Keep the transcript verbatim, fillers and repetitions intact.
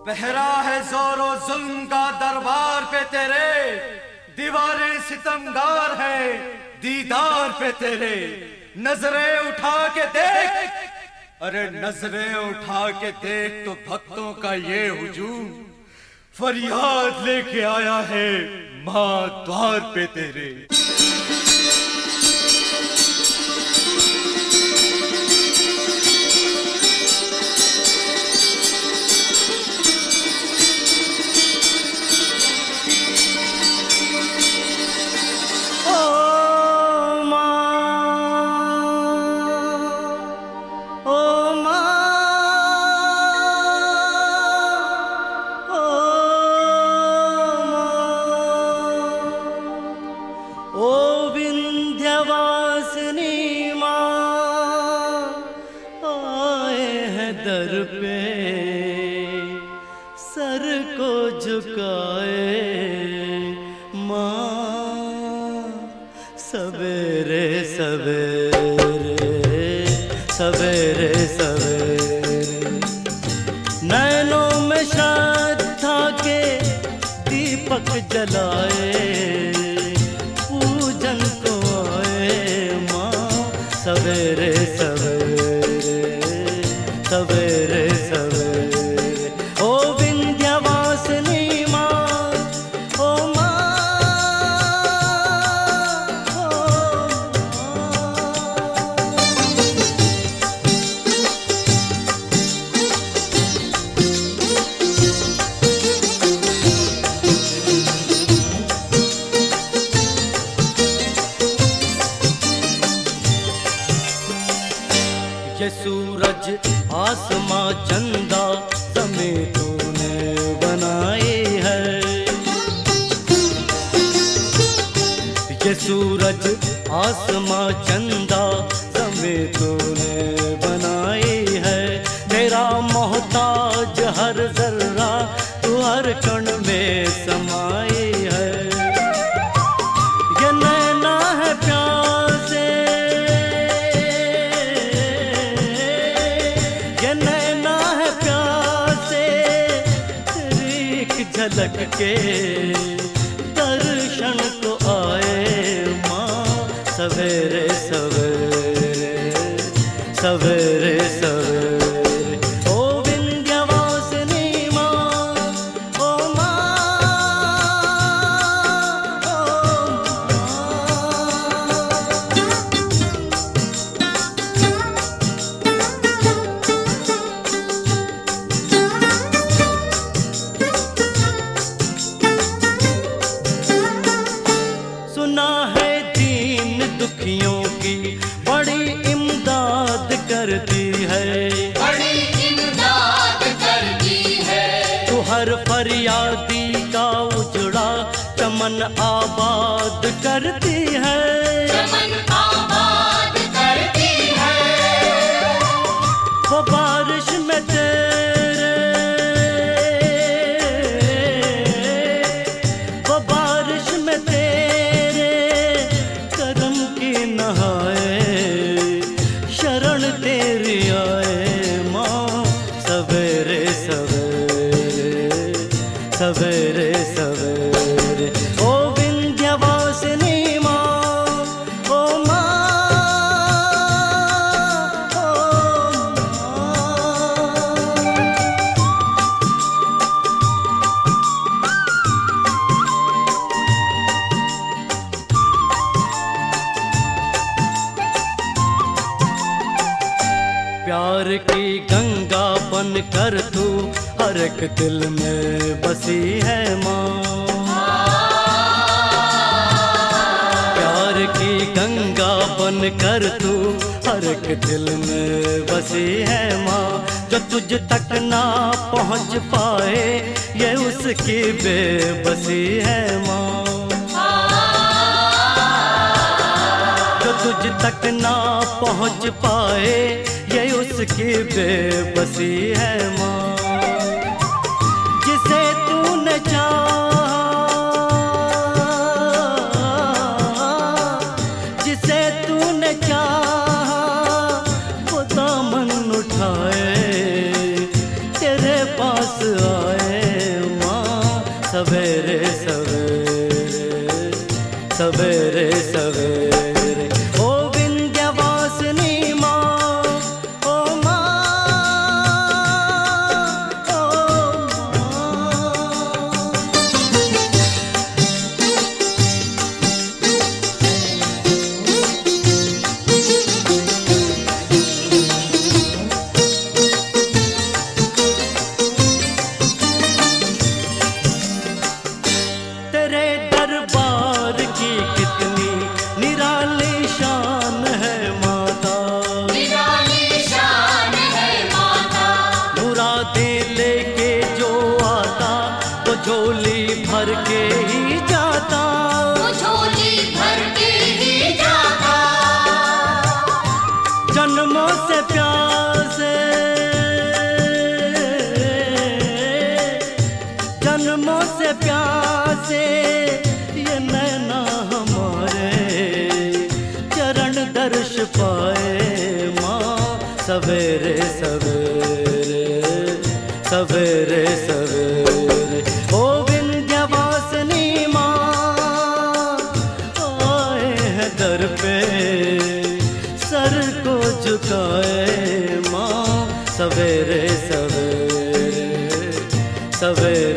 पहरा है जोरो जुल्म का दरबार पे तेरे, दीवारें सितमगार है दीदार पे तेरे। नजरें उठा के देख, अरे नजरें उठा के देख तो भक्तों का ये हुजूम फरियाद लेके आया है मां द्वार पे तेरे। दर पे सर को झुकाए माँ, सवेरे सवेरे सवेरे सवेरे नैनों में श्रद्धा के दीपक जलाए, पूजन को आए माँ, सवेरे सवेरे सवेरे सवेरे। ओ विंध्यवासिनी माँ, ओ माँ, ओ ये सूरज आसमां चंदा ज़मीं तूने बनाई है, ये सूरज आसमां चंदा ज़मीं तूने बनाई है। तेरा मोहताज हर जर्रा तू हर कण में समाई है। ये नैना है प्यासे, ये नैना है प्यासे, तेरी एक झलक के दर्शन को आए माँ, सवेरे सवेरे सवेरे सवेरे। ओ विंध्यवासिनी माँ, ओ माँ, ओ सुना है दीन दुखियों की बड़ी इमदाद करती है, बड़ी इमदाद करती है। तू हर फरियादी का उजड़ा चमन आबाद करती है, चमन आबाद करती है। वो बारिश में तेरे, वो बारिश में तेरे करम की नहाए, शरण तेरी आए माँ, सवेरे सवेरे सवेरे सवेरे। ओ विंध्यवासिनी माँ, ओ माँ, ओ माँ। प्यार की गंगा बन कर तू हर एक दिल में बसी है माँ, प्यार की गंगा बन कर तू हर एक दिल में बसी है माँ। जो तुझ तक ना पहुँच पाए ये उसकी बेबसी है माँ, जो तुझ तक ना पहुँच पाए ये उसकी बेबसी है माँ। जिसे तूने चाहा, जिसे तूने चाहा वो दामन उठाए तेरे पास आए से प्यासे, जन्मों से प्यासे ये नैना हमारे, चरण दर्श पाए माँ सवेरे सवेरे सवेरे सवेरे। ओ विंध्यवासिनी माँ आए हैं दर पे, सर को झुकाए माँ सवेरे सवेरे सवेरे